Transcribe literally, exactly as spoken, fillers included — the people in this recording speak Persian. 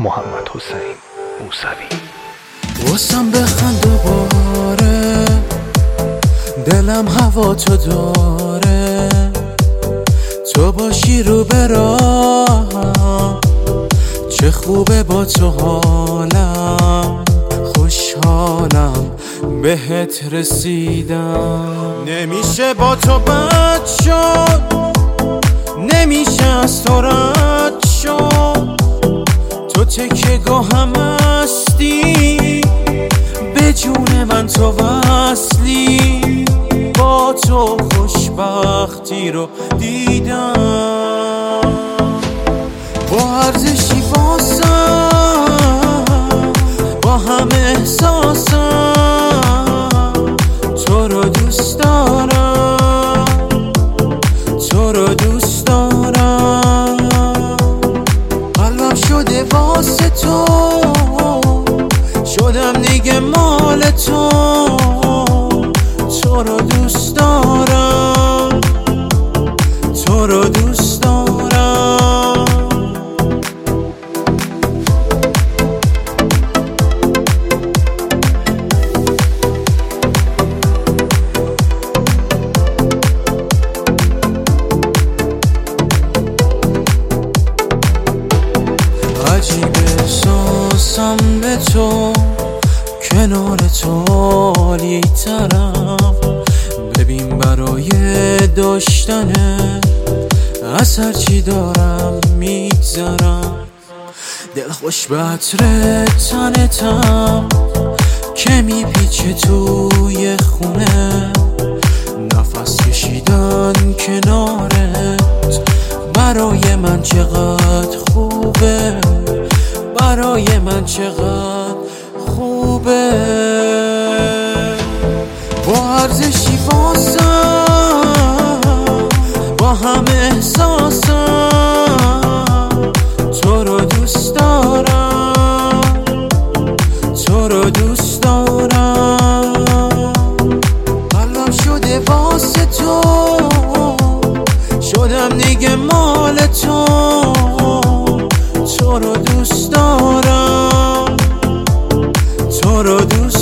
محمد حسین موسوی. واسم بخند دوباره، دلم هوا تو داره، تو باشی رو به راهم، چه خوبه با تو حالم، خوشحالم بهت رسیدم. نمیشه با تو بد شد، نمیشه از تو رد شد، تو تکه گاهم هستی، به جون من تو وصلی، با تو خوشبختی رو دیدم. با ارزشی واسم، با هم احساسم، تو رو دوست دارم، تو رو دوست دارم. قلبم شده واسه تو، شدم دیگه مال تو، تو رو دوست دارم، تو رو دوست دارم. عجیب احساسم به تو، کنار تو عالی ترم. ببین برای داشتنه از هرچی دارم میگذرم. دل خوش به عطر تنتم که میپیچه توی خونه، نفس کشیدن کنارت برای من چقدر خوبه، برای من چقدر خوبه. با ارزشی واسم، با هم احساسم، تو رو دوست دارم، تو رو دوست دارم. قلبم شده واسه تو، شدم دیگه مال تو، تو رو دوست دارم، تو رو دوست